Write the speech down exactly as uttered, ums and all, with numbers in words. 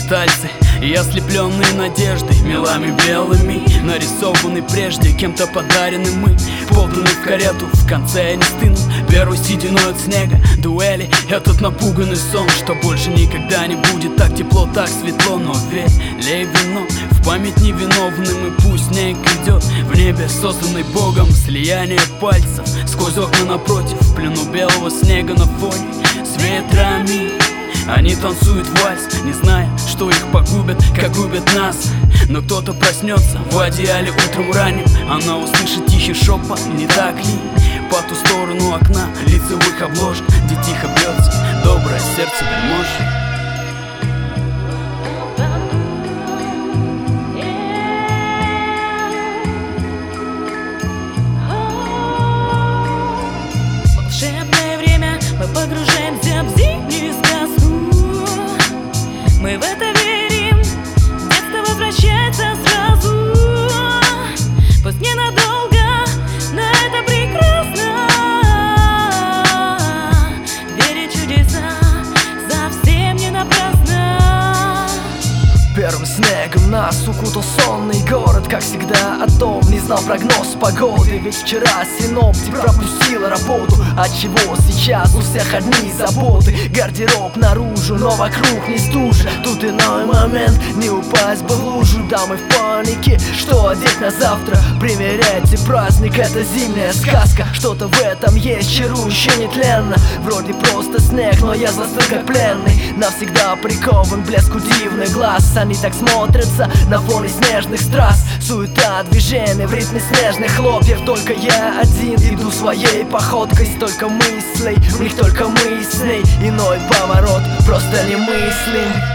скитальцы и ослепленные надеждой, мелами белыми, нарисованы прежде, кем-то подарены мы, вползаны в карету, в конце я не стыну. Первый сединой от снега, дуэли, этот напуганный сон, что больше никогда не будет так тепло, так светло. Но верь, лей вино, в память невиновным, и пусть снег идет в небе, созданный Богом. Слияние пальцев сквозь окна напротив, в плену белого снега на фоне с ветрами. Они танцуют вальс, не зная, что их погубят, как губят нас. Но кто-то проснется в одеяле утром ранним, она услышит тихий шепот, не так ли? По ту сторону окна лицевых обложек, где тихо бьется доброе сердце вельможи. Волшебное время, мы погружаемся в зимнюю сказку. Мы в это верим, детство возвращается сразу. Пусть ненадолго, но это прекрасно. Верить в чудеса совсем не напрасно. Первым снегом нас укутал сонный город. Как всегда о том не знал прогноз погоды. Ведь вчера синоптик пропустил работу, отчего сейчас у всех одни заботы. Гардероб наружу, но вокруг не стужа. Тут иной момент, не упасть бы в лужу. Да, мы в панике, что одеть на завтра. Примеряйте праздник, это зимняя сказка. Что-то в этом есть, чарующе нетленно. Вроде просто снег, но я застыл как пленный. Навсегда прикован блеску дивных глаз. Они так смотрятся на фоне снежных страз. Суета, движение в ритме снежных хлопьев. Только я один иду своей походкой. Столько мыслей, в них только мы с ней. Иной поворот, просто не мыслим.